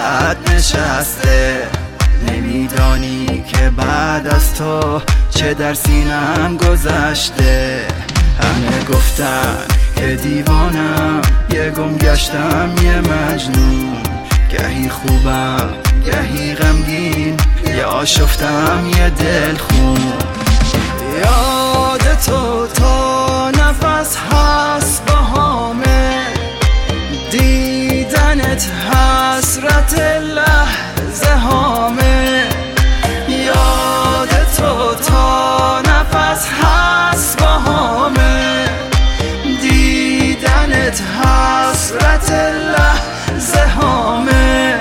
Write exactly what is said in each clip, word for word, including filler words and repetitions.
دلت نشسته. نمیدانی که بعد از تو چه در سینم گذشته. همه گفتن که دیوانم، یه گم گشتم یه مجنون. گهی خوبم گهی غمگین، یه آشفتم یه دلخون. یاد تو تا نفس هست بهامه، دیدنت حسرت لحظه هامه. یاد تو تا نفس هست بهامه، دیدنت حسرت لحظه هامه.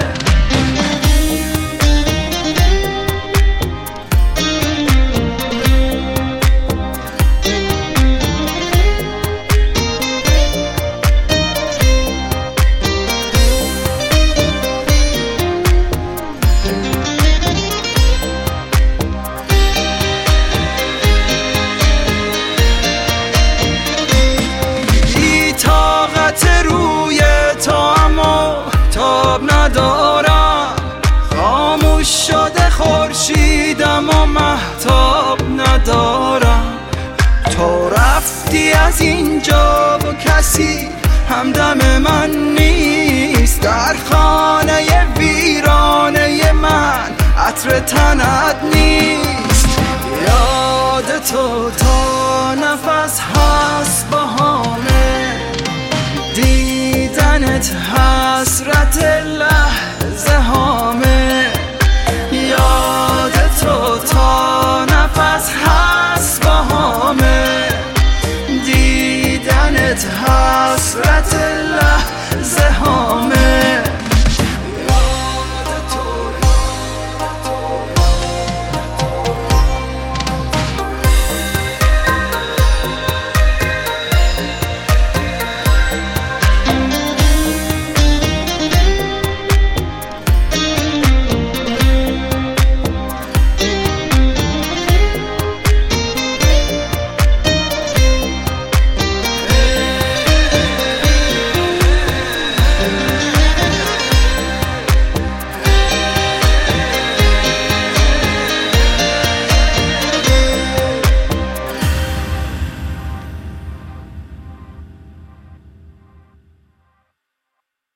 روی تو اما تاب ندارم، خاموش شده خورشیدم و مهتاب ندارم. تو رفتی از اینجا و کسی همدم من نیست. در خانه ویرانه من عطر تنت نیست. یاد تو تا نفس هست بهامه، دیدنت حسرت لحظه